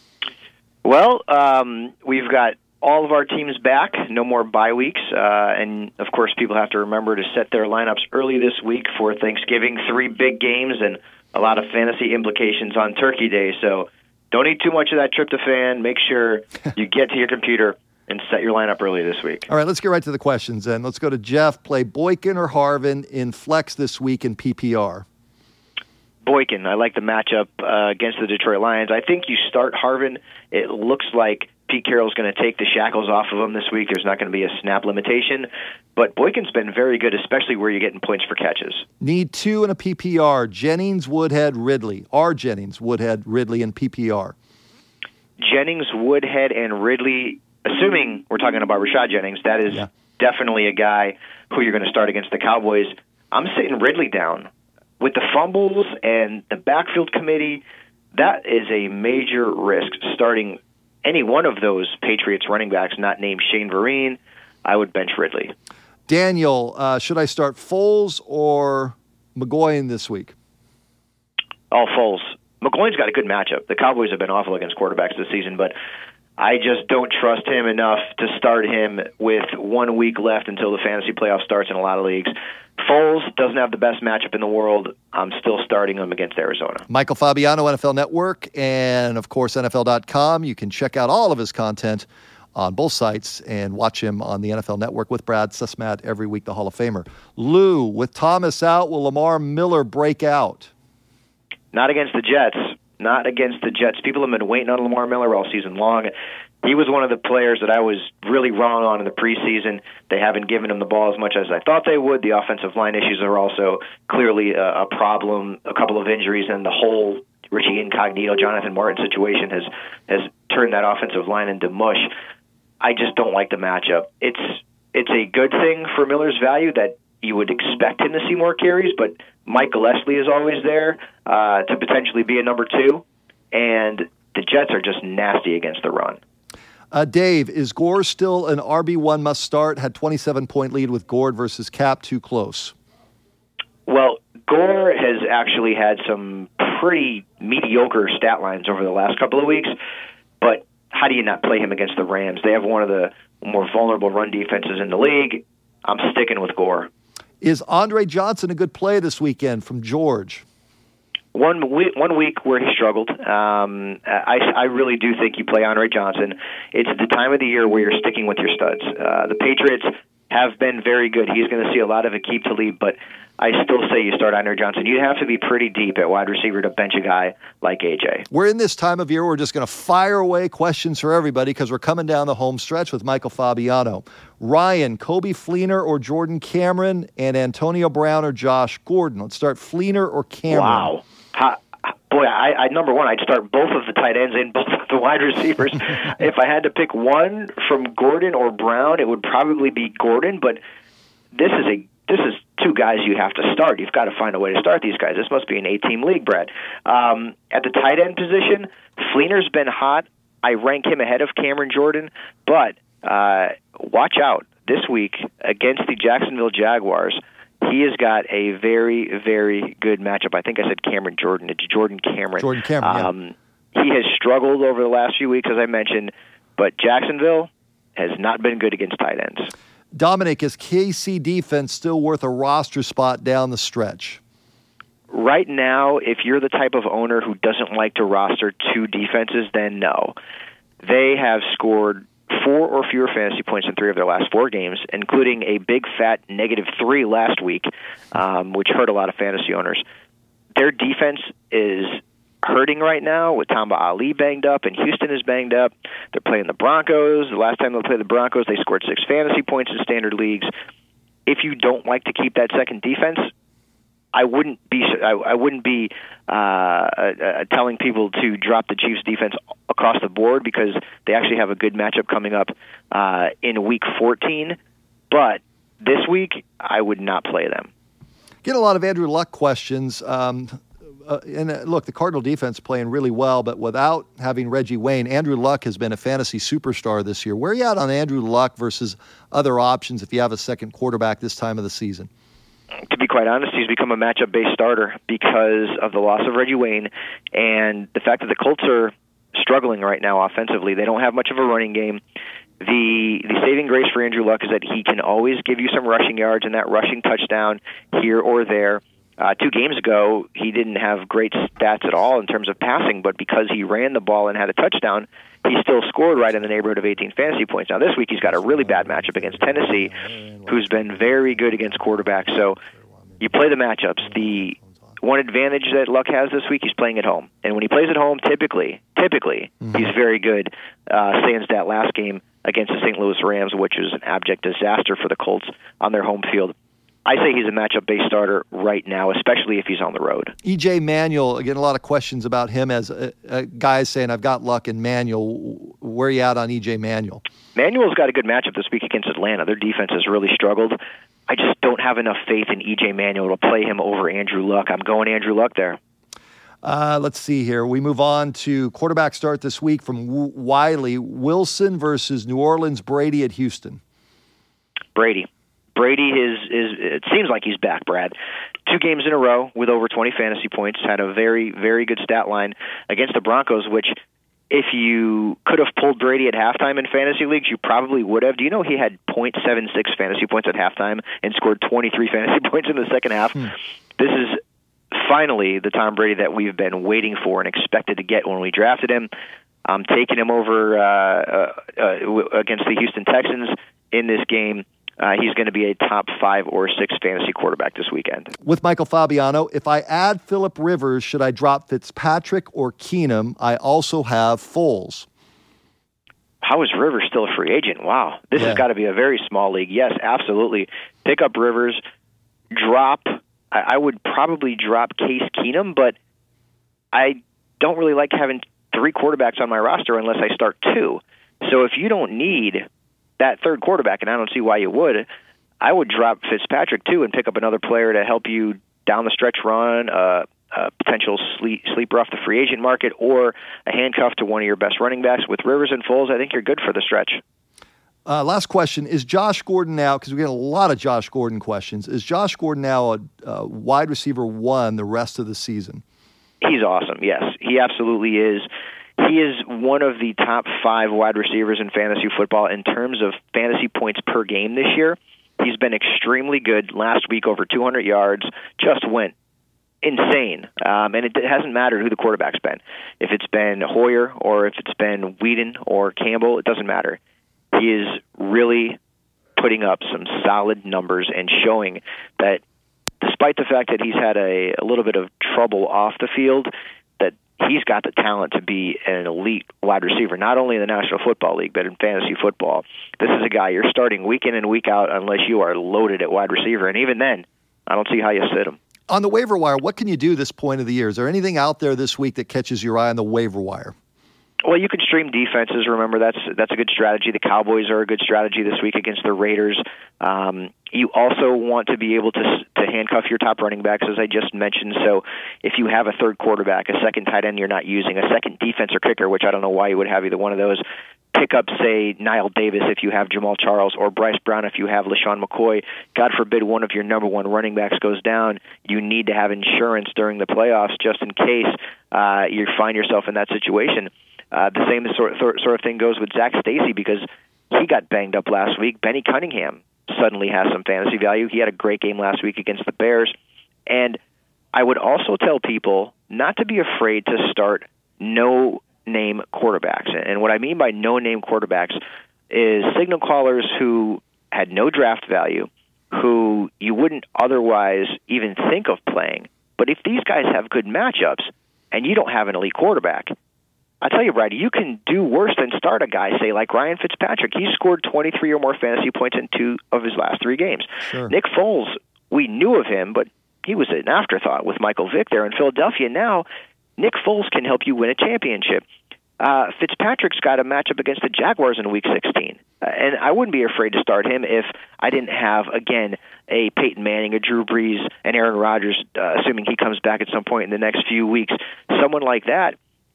[SPEAKER 7] Well, um, we've got all of our teams back, no more bye weeks, uh, and of course people have to remember to set their lineups early this week for Thanksgiving. Three big games and a lot of fantasy implications on Turkey Day, so don't eat too much of that tryptophan. Make sure you get to your computer and set your lineup early this week.
[SPEAKER 2] All right, let's get right to the questions then. Let's go to Jeff. Play Boykin or Harvin in flex this week in P P R?
[SPEAKER 7] Boykin. I like the matchup uh, against the Detroit Lions. I think you start Harvin. It looks like Pete Carroll's going to take the shackles off of him this week. There's not going to be a snap limitation. But Boykin's been very good, especially where you're getting points for catches.
[SPEAKER 2] Need two in a P P R. Jennings, Woodhead, Ridley. R. Jennings, Woodhead, Ridley in P P R.
[SPEAKER 7] Jennings, Woodhead, and Ridley, assuming we're talking about Rashad Jennings, that is yeah. definitely a guy who you're going to start against the Cowboys. I'm sitting Ridley down. With the fumbles and the backfield committee, that is a major risk starting any one of those Patriots running backs not named Shane Vereen. I would bench Ridley.
[SPEAKER 2] Daniel, uh, should I start Foles or McGowan this week?
[SPEAKER 7] Oh, Foles. McGowan's got a good matchup. The Cowboys have been awful against quarterbacks this season, but I just don't trust him enough to start him with one week left until the fantasy playoff starts in a lot of leagues. Foles doesn't have the best matchup in the world. I'm still starting him against Arizona.
[SPEAKER 2] Michael Fabiano, N F L Network, and, of course, N F L dot com. You can check out all of his content on both sites and watch him on the N F L Network with Brad Susmat every week, the Hall of Famer. Lou, with Thomas out, will Lamar Miller break out?
[SPEAKER 7] Not against the Jets. Not against the Jets. People have been waiting on Lamar Miller all season long. He was one of the players that I was really wrong on in the preseason. They haven't given him the ball as much as I thought they would. The offensive line issues are also clearly a, a problem. A couple of injuries and the whole Richie Incognito, Jonathan Martin situation has, has turned that offensive line into mush. I just don't like the matchup. It's it's a good thing for Miller's value that you would expect him to see more carries, but Mike Gillespie is always there uh, to potentially be a number two, and the Jets are just nasty against the run.
[SPEAKER 2] Uh, Dave, is Gore still an R B one must start? Had twenty-seven point lead with Gord versus Cap, too close.
[SPEAKER 7] Well, Gore has actually had some pretty mediocre stat lines over the last couple of weeks, but how do you not play him against the Rams? They have one of the more vulnerable run defenses in the league. I'm sticking with Gore.
[SPEAKER 2] Is Andre Johnson a good play this weekend from George?
[SPEAKER 7] One week, one week where he struggled. Um, I, I really do think you play Andre Johnson. It's the time of the year where you're sticking with your studs. Uh, the Patriots have been very good. He's going to see a lot of Aqib Talib, but I still say you start Andre Johnson. You'd have to be pretty deep at wide receiver to bench a guy like A J.
[SPEAKER 2] We're in this time of year where we're just going to fire away questions for everybody because we're coming down the home stretch with Michael Fabiano. Ryan, Kobe Fleener or Jordan Cameron, and Antonio Brown or Josh Gordon. Let's start Fleener or Cameron.
[SPEAKER 7] Wow. How, boy, I, I number one, I'd start both of the tight ends and both of the wide receivers. If I had to pick one from Gordon or Brown, it would probably be Gordon. But this is a this is two guys you have to start. You've got to find a way to start these guys. This must be an eight-team league, Brad. Um, at the tight end position, Fleener's been hot. I rank him ahead of Cameron Jordan, but uh, watch out this week against the Jacksonville Jaguars. He has got a very, very good matchup. I think I said Cameron Jordan. It's Jordan Cameron.
[SPEAKER 2] Jordan Cameron,
[SPEAKER 7] um, yeah. He has struggled over the last few weeks, as I mentioned, but Jacksonville has not been good against tight ends.
[SPEAKER 2] Dominic, is K C defense still worth a roster spot down the stretch?
[SPEAKER 7] right now, if you're the type of owner who doesn't like to roster two defenses, then no. They have scored four or fewer fantasy points in three of their last four games, including a big fat negative three last week, um, which hurt a lot of fantasy owners. Their defense is hurting right now with Tamba Ali banged up, and Houston is banged up. They're playing the Broncos. The last time they played the Broncos, they scored six fantasy points in standard leagues. If you don't like to keep that second defense, I wouldn't be I, I wouldn't be uh, uh, telling people to drop the Chiefs defense across the board, because they actually have a good matchup coming up uh, in Week fourteen. But this week, I would not play them.
[SPEAKER 2] Get a lot of Andrew Luck questions. Um, uh, and uh, look, the Cardinal defense playing really well, but without having Reggie Wayne, Andrew Luck has been a fantasy superstar this year. Where are you at on Andrew Luck versus other options if you have a second quarterback this time of the season?
[SPEAKER 7] To be quite honest, he's become a matchup-based starter because of the loss of Reggie Wayne and the fact that the Colts are struggling right now offensively. They don't have much of a running game. The the saving grace for Andrew Luck is that he can always give you some rushing yards and that rushing touchdown here or there. Uh, two games ago, he didn't have great stats at all in terms of passing, but because he ran the ball and had a touchdown, he still scored right in the neighborhood of eighteen fantasy points. Now, this week he's got a really bad matchup against Tennessee, who's been very good against quarterbacks. So you play the matchups. The one advantage that Luck has this week, he's playing at home. And when he plays at home, typically, typically, mm-hmm. he's very good. Uh, sans that last game against the Saint Louis Rams, which was an abject disaster for the Colts on their home field. I say he's a matchup-based starter right now, especially if he's on the road. E J Manuel, again, a lot of questions about him as a, a guy saying, I've got Luck and Manuel. Where are you at on E J Manuel? Manuel's got a good matchup this week against Atlanta. Their defense has really struggled. I just don't have enough faith in E J Manuel to play him over Andrew Luck. I'm going Andrew Luck there. Uh, let's see here. We move on to quarterback start this week from w- Wiley. Wilson versus New Orleans. Brady at Houston. Brady. Brady is, is, it seems like he's back, Brad. Two games in a row with over twenty fantasy points, had a very, very good stat line against the Broncos, which if you could have pulled Brady at halftime in fantasy leagues, you probably would have. Do you know he had point seven six fantasy points at halftime and scored twenty-three fantasy points in the second half? Hmm. This is finally the Tom Brady that we've been waiting for and expected to get when we drafted him. I'm taking him over uh, uh, uh, against the Houston Texans in this game. Uh, he's going to be a top five or six fantasy quarterback this weekend. With Michael Fabiano, if I add Phillip Rivers, should I drop Fitzpatrick or Keenum? I also have Foles. How is Rivers still a free agent? Wow. This yeah. has got to be a very small league. Yes, absolutely. Pick up Rivers. Drop, I, I would probably drop Case Keenum, but I don't really like having three quarterbacks on my roster unless I start two. So if you don't need that third quarterback, and I don't see why you would, I would drop Fitzpatrick too and pick up another player to help you down the stretch run, uh, a potential sleep, sleeper off the free agent market, or a handcuff to one of your best running backs. With Rivers and Foles, I think you're good for the stretch. Uh, last question, is Josh Gordon now, because we get a lot of Josh Gordon questions, is Josh Gordon now a, a wide receiver one the rest of the season? He's awesome, yes. He absolutely is. He is one of the top five wide receivers in fantasy football in terms of fantasy points per game this year. He's been extremely good. Last week, over two hundred yards, just went insane. Um, and it hasn't mattered who the quarterback's been. If it's been Hoyer or if it's been Whedon or Campbell, it doesn't matter. He is really putting up some solid numbers and showing that despite the fact that he's had a, a little bit of trouble off the field, that he's got the talent to be an elite wide receiver, not only in the National Football League, but in fantasy football. This is a guy you're starting week in and week out unless you are loaded at wide receiver. And even then, I don't see how you sit him. On the waiver wire, what can you do this point of the year? Is there anything out there this week that catches your eye on the waiver wire? Well, you can stream defenses. Remember, that's that's a good strategy. The Cowboys are a good strategy this week against the Raiders. Um, you also want to be able to to handcuff your top running backs, as I just mentioned. So if you have a third quarterback, a second tight end you're not using, a second defense or kicker, which I don't know why you would have either one of those, pick up, say, Niall Davis if you have Jamal Charles, or Bryce Brown if you have LaShawn McCoy. God forbid one of your number one running backs goes down. You need to have insurance during the playoffs just in case uh, you find yourself in that situation. Uh, the same sort, sort of thing goes with Zach Stacy because he got banged up last week. Benny Cunningham suddenly has some fantasy value. He had a great game last week against the Bears. And I would also tell people not to be afraid to start no-name quarterbacks. And what I mean by no-name quarterbacks is signal callers who had no draft value, who you wouldn't otherwise even think of playing. But if these guys have good matchups and you don't have an elite quarterback, I tell you, Brad, you can do worse than start a guy, say, like Ryan Fitzpatrick. He scored twenty-three or more fantasy points in two of his last three games.
[SPEAKER 2] Sure.
[SPEAKER 7] Nick Foles, we knew of him, but he was an afterthought with Michael Vick there in Philadelphia. Now, Nick Foles can help you win a championship. Uh, Fitzpatrick's got a matchup against the Jaguars in Week sixteen, uh, and I wouldn't be afraid to start him if I didn't have, again, a Peyton Manning, a Drew Brees, and Aaron Rodgers, uh, assuming he comes back at some point in the next few weeks. Someone like that,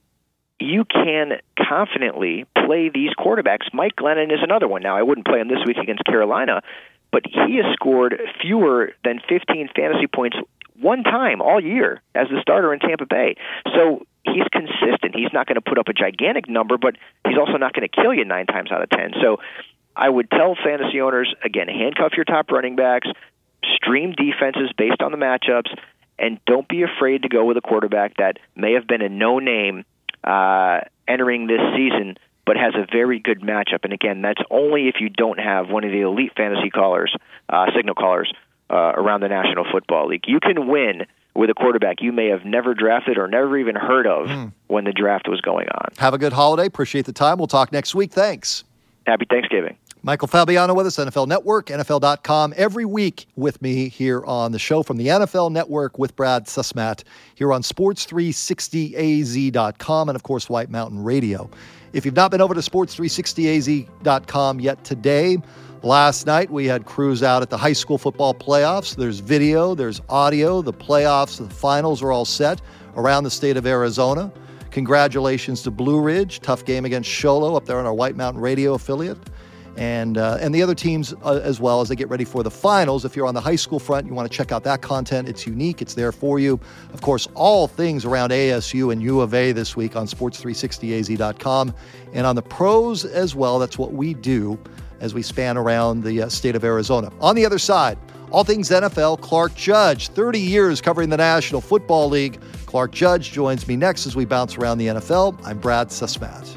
[SPEAKER 7] you can confidently play these quarterbacks. Mike Glennon is another one. Now, I wouldn't play him this week against Carolina, but he has scored fewer than fifteen fantasy points one time all year as the starter in Tampa Bay. So he's consistent. He's not going to put up a gigantic number, but he's also not going to kill you nine times out of ten. So I would tell fantasy owners, again, handcuff your top running backs, stream defenses based on the matchups, and don't be afraid to go with a quarterback that may have been a no-name uh, entering this season, but has a very good matchup. And again, that's only if you don't have one of the elite fantasy callers, uh, signal callers, uh, around the National Football League. You can win with a quarterback you may have never drafted or never even heard of mm. when the draft was going on.
[SPEAKER 2] Have a good holiday. Appreciate the time. We'll talk next week. Thanks.
[SPEAKER 7] Happy Thanksgiving.
[SPEAKER 2] Michael Fabiano with us, N F L Network, N F L dot com, every week with me here on the show from the N F L Network with Brad Sussmat here on sports three sixty A Z dot com and, of course, White Mountain Radio. If you've not been over to sports three sixty A Z dot com yet today, last night we had crews out at the high school football playoffs. There's video, there's audio. The playoffs, the finals are all set around the state of Arizona. Congratulations to Blue Ridge. Tough game against Sholo up there on our White Mountain Radio affiliate. And uh, and the other teams uh, as well as they get ready for the finals. If you're on the high school front, you want to check out that content. It's unique. It's there for you. Of course, all things around A S U and U of A this week on sports three sixty A Z dot com. And on the pros as well, that's what we do as we span around the uh, state of Arizona. On the other side, all things N F L, Clark Judge, thirty years covering the National Football League. Clark Judge joins me next as we bounce around the N F L. I'm Brad Sussmat.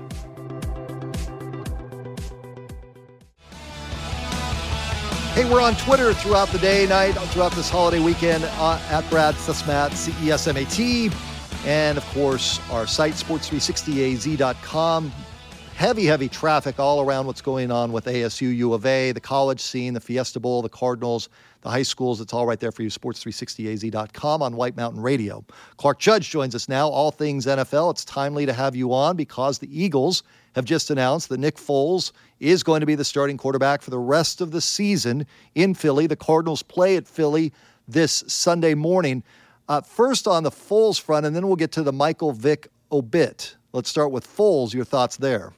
[SPEAKER 2] Hey, we're on Twitter throughout the day, night, throughout this holiday weekend uh, at Brad Sussmat, C E S M A T, and, of course, our site, sports three sixty A Z dot com. Heavy, heavy traffic all around what's going on with A S U, U of A, the college scene, the Fiesta Bowl, the Cardinals, the high schools. It's all right there for you, sports three sixty A Z dot com on White Mountain Radio. Clark Judge joins us now, all things N F L. It's timely to have you on because the Eagles have just announced that Nick Foles is going to be the starting quarterback for the rest of the season in Philly. The Cardinals play at Philly this Sunday morning. Uh, first on the Foles front, and then we'll get to the Michael Vick obit. Let's start with Foles. Your thoughts there?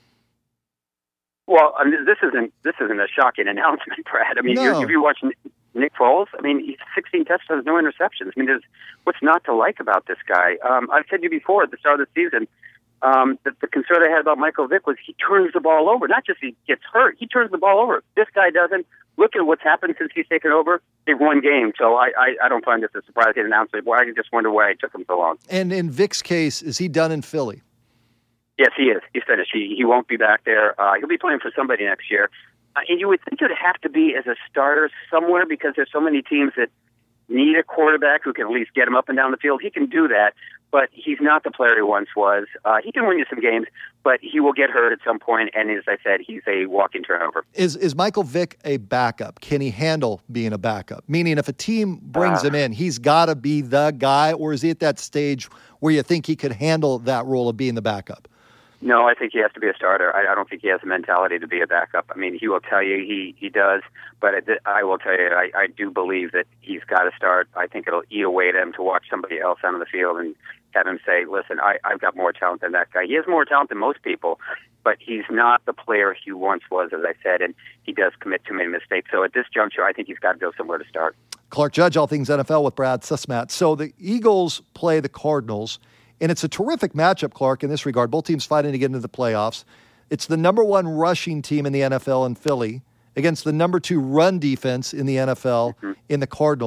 [SPEAKER 8] Well, I mean, this isn't this isn't a shocking announcement, Brad. I mean,
[SPEAKER 2] no.
[SPEAKER 8] you're, if you watch Nick Foles, I mean, he's sixteen touchdowns, no interceptions. I mean, there's what's not to like about this guy. Um, I've said to you before at the start of the season um, that the concern I had about Michael Vick was he turns the ball over. Not just he gets hurt, he turns the ball over. This guy doesn't. Look at what's happened since he's taken over. They've won games, so I, I, I don't find this a surprising announcement. Well, I just wonder why it took him so long.
[SPEAKER 2] And in Vick's case, is he done in Philly?
[SPEAKER 8] Yes, he is. He's finished. He, he won't be back there. Uh, he'll be playing for somebody next year. Uh, and you would think it would have to be as a starter somewhere because there's so many teams that need a quarterback who can at least get him up and down the field. He can do that, but he's not the player he once was. Uh, he can win you some games, but he will get hurt at some point, and as I said, he's a walking turnover. Is
[SPEAKER 2] is Michael Vick a backup? Can he handle being a backup? Meaning if a team brings uh, him in, he's got to be the guy, or is he at that stage where you think he could handle that role of being the backup?
[SPEAKER 8] No, I think he has to be a starter. I, I don't think he has the mentality to be a backup. I mean, he will tell you he, he does, but I, I will tell you I, I do believe that he's got to start. I think it'll eat away at him to watch somebody else out on the field and have him say, listen, I, I've got more talent than that guy. He has more talent than most people, but he's not the player he once was, as I said, and he does commit too many mistakes. So at this juncture, I think he's got to go somewhere to start.
[SPEAKER 2] Clark Judge, all things N F L with Brad Sussmat. So the Eagles play the Cardinals. And it's a terrific matchup, Clark, in this regard. Both teams fighting to get into the playoffs. It's the number one rushing team in the N F L in Philly against the number two run defense in the N F L mm-hmm. in the Cardinals.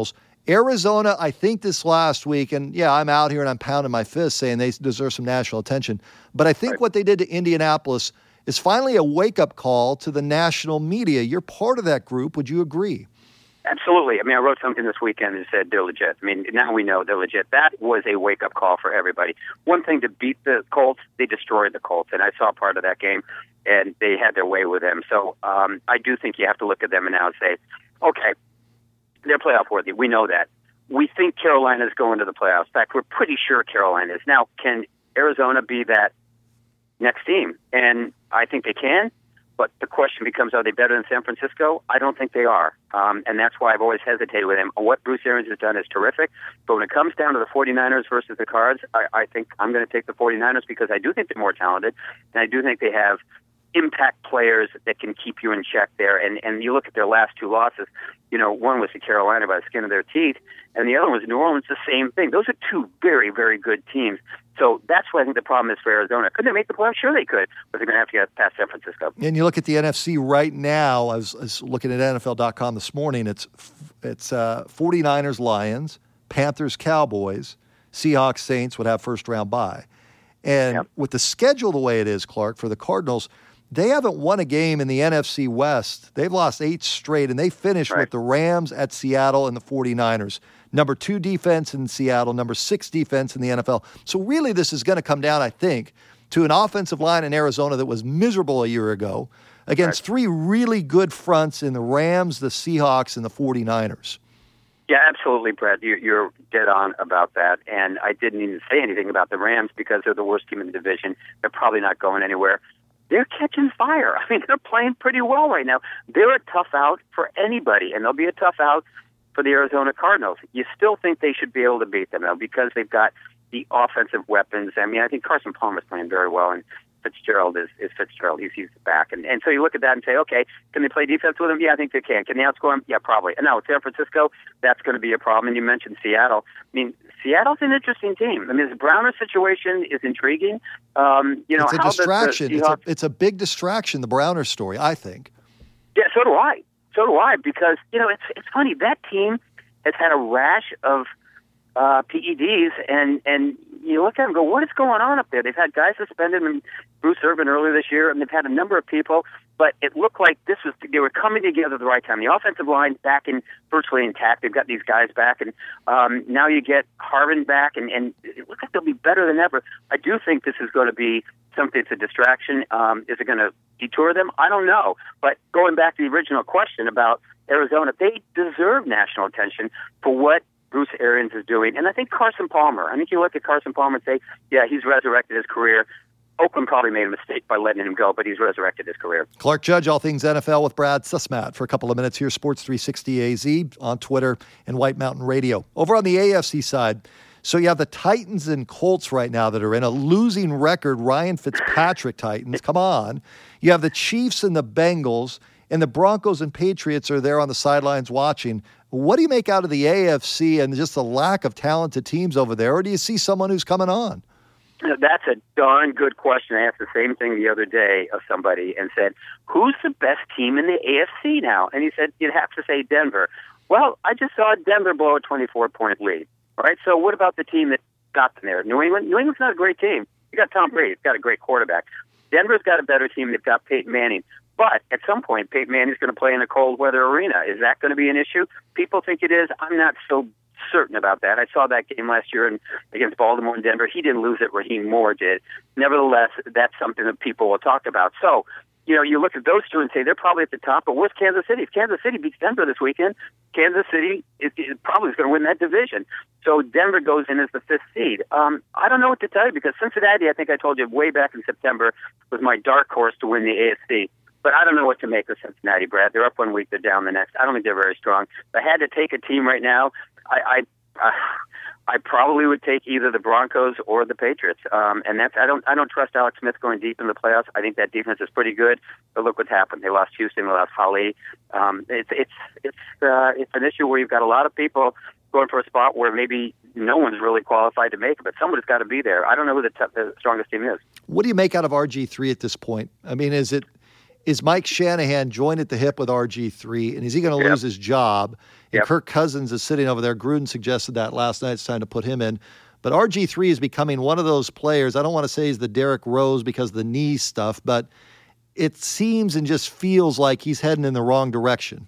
[SPEAKER 2] Arizona, I think this last week, and yeah, I'm out here and I'm pounding my fist saying they deserve some national attention, but I think
[SPEAKER 8] right.
[SPEAKER 2] what they did to Indianapolis is finally a wake-up call to the national media. You're part of that group. Would you agree?
[SPEAKER 8] Absolutely. I mean, I wrote something this weekend and said they're legit. I mean, now we know they're legit. That was a wake-up call for everybody. One thing to beat the Colts, they destroyed the Colts, and I saw part of that game, and they had their way with them. So um, I do think you have to look at them now and say, okay, they're playoff worthy. We know that. We think Carolina's going to the playoffs. In fact, we're pretty sure Carolina is. Now, can Arizona be that next team? And I think they can. But the question becomes, are they better than San Francisco? I don't think they are. Um, and that's why I've always hesitated with him. What Bruce Arians has done is terrific. But when it comes down to the 49ers versus the Cards, I, I think I'm going to take the 49ers because I do think they're more talented. And I do think they have impact players that can keep you in check there. And and you look at their last two losses, you know, one was to Carolina by the skin of their teeth, and the other one was New Orleans, the same thing. Those are two very, very good teams. So that's what I think the problem is for Arizona. Could they make the playoffs? Sure they could, but they're going to have to get past San Francisco.
[SPEAKER 2] And you look at the N F C right now, I was, I was looking at N F L dot com this morning, it's it's uh, 49ers, Lions, Panthers, Cowboys, Seahawks, Saints would have first-round bye. And
[SPEAKER 8] yep.
[SPEAKER 2] with the schedule the way it is, Clark, for the Cardinals, they haven't won a game in the N F C West. They've lost eight straight, and they finished
[SPEAKER 8] right.
[SPEAKER 2] with the Rams at Seattle and the 49ers. Number two defense in Seattle, number six defense in the N F L. So really this is going to come down, I think, to an offensive line in Arizona that was miserable a year ago against right. three really good fronts in the Rams, the Seahawks, and the 49ers.
[SPEAKER 8] Yeah, absolutely, Brett. You're, you're dead on about that. And I didn't even say anything about the Rams because they're the worst team in the division. They're probably not going anywhere. They're catching fire. I mean, they're playing pretty well right now. They're a tough out for anybody, and they'll be a tough out for the Arizona Cardinals. You still think they should be able to beat them, though, because they've got the offensive weapons. I mean, I think Carson Palmer's playing very well, and Fitzgerald is, is Fitzgerald. He's, he's back. And, and so you look at that and say, okay, can they play defense with him? Yeah, I think they can. Can they outscore him? Yeah, probably. And now with San Francisco, that's going to be a problem. And you mentioned Seattle. I mean, Seattle's an interesting team. I mean, the Browner situation is intriguing. Um, you know,
[SPEAKER 2] it's a
[SPEAKER 8] how
[SPEAKER 2] distraction.
[SPEAKER 8] The, the
[SPEAKER 2] it's, a, it's a big distraction, the Browner story, I think.
[SPEAKER 8] Yeah, so do I. So do I, because, you know, it's it's funny. That team has had a rash of uh, P E Ds, and, and you look at them and go, what is going on up there? They've had guys suspended, and Bruce Irvin earlier this year, and they've had a number of people, but it looked like this was they were coming together at the right time. The offensive line's back in virtually intact. They've got these guys back, and um, now you get Harvin back, and, and it looks like they'll be better than ever. I do think this is going to be something that's a distraction. Um, is it going to detour them? I don't know. But going back to the original question about Arizona, they deserve national attention for what Bruce Arians is doing. And I think Carson Palmer, I think you look at Carson Palmer and say, yeah, he's resurrected his career. Oakland probably made a mistake by letting him go, but he's resurrected his career.
[SPEAKER 2] Clark Judge, all things N F L with Brad Susmat for a couple of minutes here. Sports three sixty A Z on Twitter and White Mountain Radio. Over on the A F C side, so you have the Titans and Colts right now that are in a losing record. Ryan Fitzpatrick Titans, come on. You have the Chiefs and the Bengals, and the Broncos and Patriots are there on the sidelines watching. What do you make out of the A F C and just the lack of talented teams over there, or do you see someone who's coming on?
[SPEAKER 8] That's a darn good question. I asked the same thing the other day of somebody and said, who's the best team in the A F C now? And he said, you'd have to say Denver. Well, I just saw Denver blow a twenty-four point lead. All right, so what about the team that got them there? New England? New England's not a great team. You got Tom Brady. He's got a great quarterback. Denver's got a better team. They've got Peyton Manning. But at some point, Peyton Manning's going to play in a cold weather arena. Is that going to be an issue? People think it is. I'm not so certain about that. I saw that game last year in, against Baltimore and Denver. He didn't lose it. Raheem Moore did. Nevertheless, that's something that people will talk about. So, you know, you look at those two and say they're probably at the top, but where's Kansas City? If Kansas City beats Denver this weekend, Kansas City is, is probably going to win that division. So Denver goes in as the fifth seed. Um, I don't know what to tell you because Cincinnati, I think I told you way back in September, was my dark horse to win the A F C. But I don't know what to make of Cincinnati, Brad. They're up one week, they're down the next. I don't think they're very strong. If I had to take a team right now, I I, uh, I probably would take either the Broncos or the Patriots. Um, and that's I don't I don't trust Alex Smith going deep in the playoffs. I think that defense is pretty good. But look what's happened. They lost Houston, they lost Holly. Um, it's it's it's uh, it's an issue where you've got a lot of people going for a spot where maybe no one's really qualified to make it, but somebody's got to be there. I don't know who the, t- the strongest team is.
[SPEAKER 2] What do you make out of R G three at this point? I mean, is it is Mike Shanahan joined at the hip with R G three, and is he going to
[SPEAKER 8] Yep.
[SPEAKER 2] lose his job? And
[SPEAKER 8] Yep.
[SPEAKER 2] Kirk Cousins is sitting over there. Gruden suggested that last night. It's time to put him in. But R G three is becoming one of those players. I don't want to say he's the Derrick Rose because of the knee stuff, but it seems and just feels like he's heading in the wrong direction.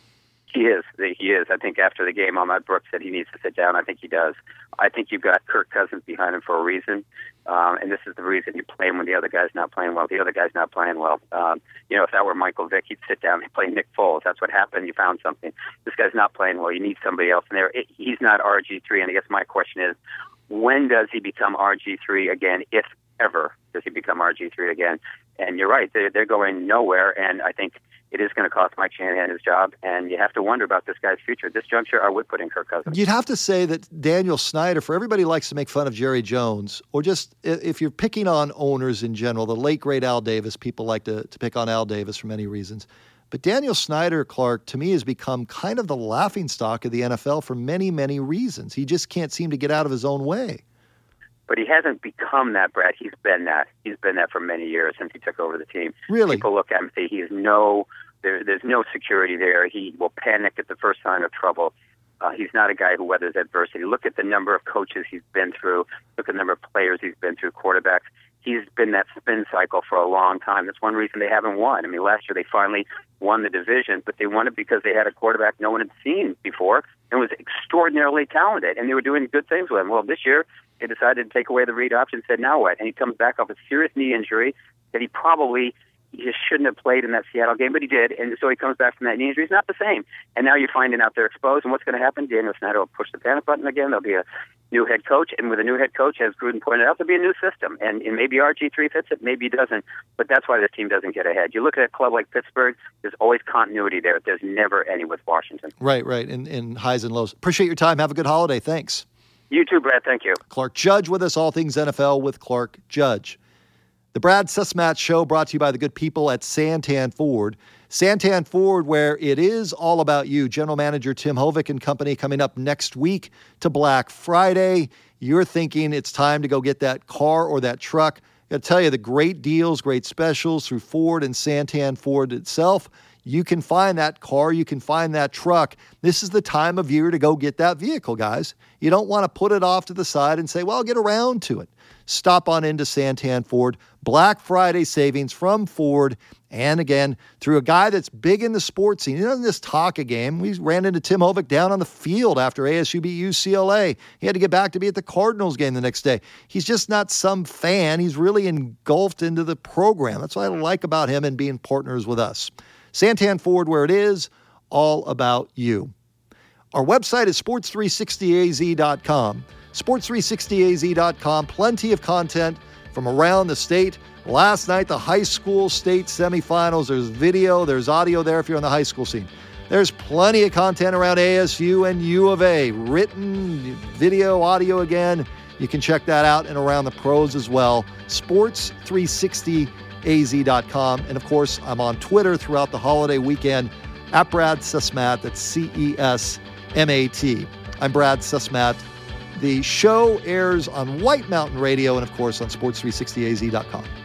[SPEAKER 8] He is. He is. I think after the game, Ahmad Brooks said he needs to sit down. I think he does. I think you've got Kirk Cousins behind him for a reason, um, and this is the reason you play him when the other guy's not playing well. The other guy's not playing well. Um, you know, if that were Michael Vick, he'd sit down and play Nick Foles. That's what happened. You found something. This guy's not playing well. You need somebody else in there. It, he's not R G three, and I guess my question is, when does he become R G three again, if ever does he become R G three again? And you're right, they're, they're going nowhere, and I think it is going to cost Mike Shanahan his job, and you have to wonder about this guy's future. At this juncture, I would put in Kirk Cousins.
[SPEAKER 2] You'd have to say that Daniel Snyder, for everybody who likes to make fun of Jerry Jones, or just if you're picking on owners in general, the late, great Al Davis, people like to, to pick on Al Davis for many reasons. But Daniel Snyder, Clark, to me, has become kind of the laughingstock of the N F L for many, many reasons. He just can't seem to get out of his own way.
[SPEAKER 8] But he hasn't become that, Brad. He's been that. He's been that for many years since he took over the team.
[SPEAKER 2] Really?
[SPEAKER 8] People look at him and say he has no, there, there's no security there. He will panic at the first sign of trouble. Uh, he's not a guy who weathers adversity. Look at the number of coaches he's been through. Look at the number of players he's been through, quarterbacks. He's been that spin cycle for a long time. That's one reason they haven't won. I mean, last year they finally won the division, but they won it because they had a quarterback no one had seen before and was extraordinarily talented, and they were doing good things with him. Well, this year they decided to take away the read option and said, now what? And he comes back off a serious knee injury that he probably he just shouldn't have played in that Seattle game, but he did. And so he comes back from that knee injury. He's not the same. And now you're finding out they're exposed. And what's going to happen? Daniel Snyder will push the panic button again. There'll be a new head coach. And with a new head coach, as Gruden pointed out, there'll be a new system. And, and maybe R G three fits it, maybe he doesn't. But that's why this team doesn't get ahead. You look at a club like Pittsburgh, there's always continuity there. There's never any with Washington.
[SPEAKER 2] Right, right. In, in highs and lows. Appreciate your time. Have a good holiday. Thanks.
[SPEAKER 8] You too, Brad. Thank you.
[SPEAKER 2] Clark Judge with us, all things N F L with Clark Judge. The Brad Sussman Show brought to you by the good people at Santan Ford. Santan Ford, where it is all about you. General Manager Tim Hovick and company coming up next week to Black Friday. You're thinking it's time to go get that car or that truck. I got to tell you, the great deals, great specials through Ford and Santan Ford itself. You can find that car, you can find that truck. This is the time of year to go get that vehicle, guys. You don't want to put it off to the side and say, well, I'll get around to it. Stop on into Santan Ford. Black Friday savings from Ford. And again, through a guy that's big in the sports scene. He doesn't just talk a game. We ran into Tim Hovick down on the field after A S U beat U C L A. He had to get back to be at the Cardinals game the next day. He's just not some fan. He's really engulfed into the program. That's what I like about him and being partners with us. Santan Ford, where it is all about you. Our website is sports three sixty a z dot com. sports three sixty a z dot com. Plenty of content from around the state. Last night, the high school state semifinals. There's video, there's audio there if you're on the high school scene. There's plenty of content around A S U and U of A. Written, video, audio again. You can check that out and around the pros as well. sports three sixty a z dot com. And of course, I'm on Twitter throughout the holiday weekend at Brad Sussmat. That's C E S M A T. I'm Brad Sussmat. The show airs on White Mountain Radio and, of course, on sports three sixty a z dot com.